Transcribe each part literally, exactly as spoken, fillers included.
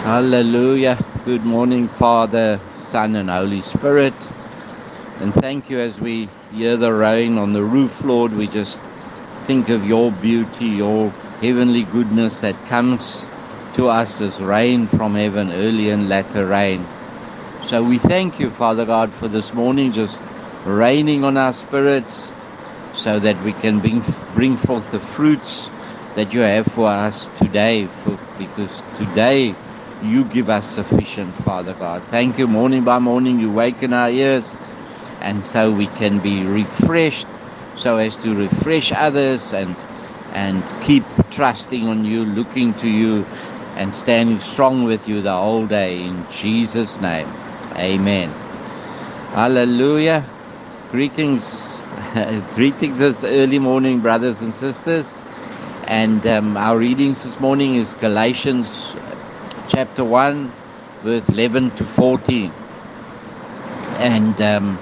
Hallelujah. Good morning, Father, Son, and Holy Spirit. And thank you as we hear the rain on the roof, Lord. We just think of your beauty, your heavenly goodness that comes to us as rain from heaven, early and latter rain. So we thank you, Father God, for this morning just raining on our spirits so that we can bring, bring forth the fruits that you have for us today, for, because today you give us sufficient, Father God. Thank you. Morning by morning you waken our ears, and so we can be refreshed, so as to refresh others and and keep trusting on you, looking to you, and standing strong with you the whole day. In Jesus' name, amen. Hallelujah. Greetings. Greetings this early morning, brothers and sisters. And um, our readings this morning is Galatians chapter one, verse eleven to fourteen. And um,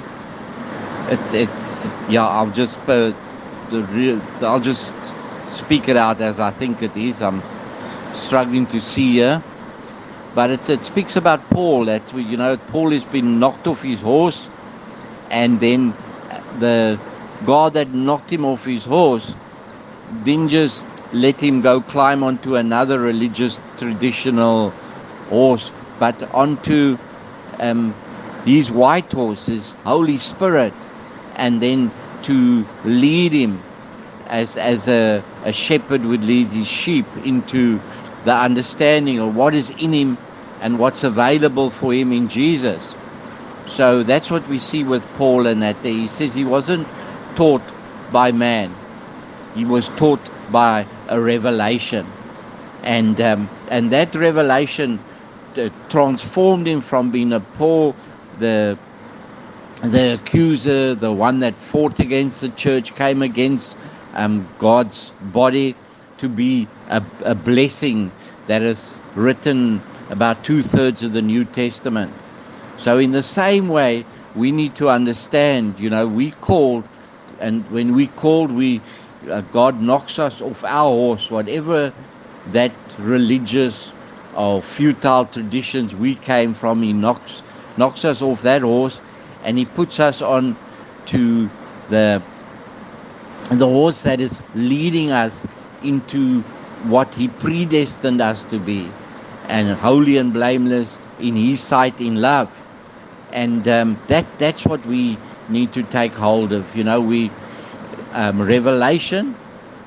it, it's, yeah, I'll just, uh, the real, I'll just speak it out as I think it is. I'm struggling to see here. But it, it speaks about Paul, that, you know, Paul has been knocked off his horse, and then the God that knocked him off his horse didn't just let him go climb onto another religious traditional horse, but onto um, his white horse, his Holy Spirit, and then to lead him as as a, a shepherd would lead his sheep into the understanding of what is in him and what's available for him in Jesus. So that's what we see with Paul, and that he says he wasn't taught by man. He was taught by a revelation, and um, and that revelation uh, transformed him from being a Paul, the the accuser, the one that fought against the church, came against um, God's body, to be a, a blessing that is written about two-thirds of the New Testament. So in the same way, we need to understand, you know, we called, and when we called, we uh, God knocks us off our horse, whatever that religious or futile traditions we came from, he knocks knocks us off that horse, and he puts us on to the the horse that is leading us into what he predestined us to be, and holy and blameless in his sight in love. And um, that that's what we need to take hold of. You know, we um, revelation.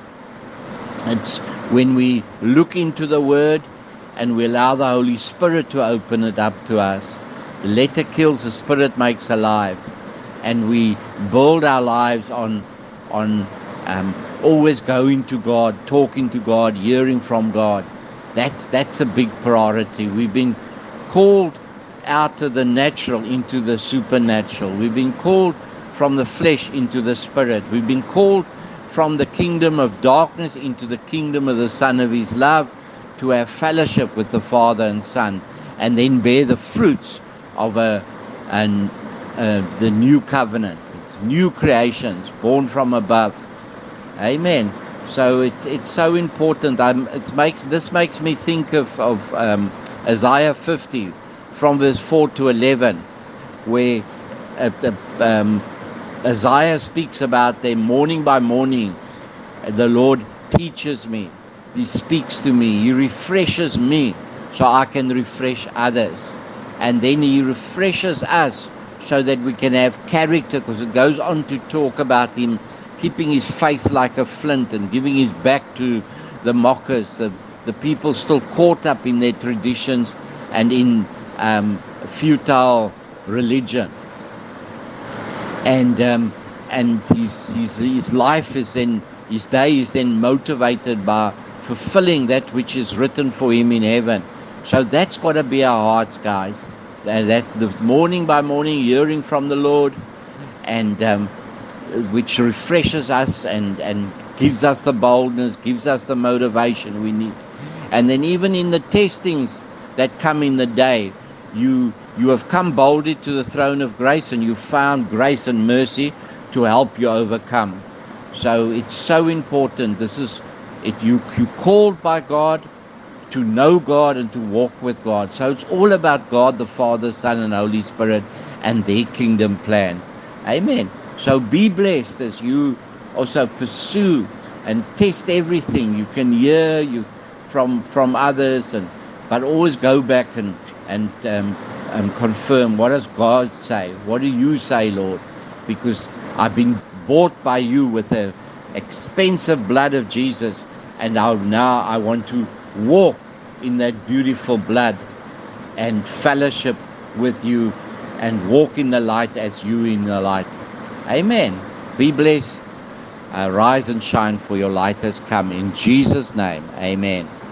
It's when we look into the Word and we allow the Holy Spirit to open it up to us. The letter kills, the Spirit makes alive, and we build our lives on on um, always going to God, talking to God, hearing from God. That's that's a big priority. We've been called out of the natural into the supernatural. We've been called from the flesh into the spirit. We've been called from the kingdom of darkness into the kingdom of the Son of his love, to have fellowship with the Father and Son, and then bear the fruits of a an uh, the new covenant, new creations born from above. Amen. So it's it's so important. I'm, it makes this makes me think of of um, Isaiah fifty, from verse four to eleven, where uh, uh, um, Isaiah speaks about them morning by morning. The Lord teaches me, he speaks to me, he refreshes me so I can refresh others, and then he refreshes us so that we can have character, because it goes on to talk about him keeping his face like a flint and giving his back to the mockers, the, the people still caught up in their traditions and in um, futile religion. And um, and his, his his life is then, his day is then motivated by fulfilling that which is written for him in heaven. So that's got to be our hearts, guys. That, that the morning by morning hearing from the Lord, and um, which refreshes us and, and gives us the boldness, gives us the motivation we need. And then even in the testings that come in the day, you you have come boldly to the throne of grace, and you found grace and mercy to help you overcome. So it's so important. This is it. You you called by God, to know God and to walk with God. So it's all about God, the Father, Son, and Holy Spirit, and their kingdom plan. Amen. So be blessed as you also pursue and test everything you can hear you from from others, and but always go back and and um, um, confirm, what does God say? What do you say, Lord? Because I've been bought by you with the expensive blood of Jesus, and now, now I want to walk in that beautiful blood and fellowship with you and walk in the light as you in the light. Amen. Be blessed. Uh, rise and shine, for your light has come. In Jesus' name, amen.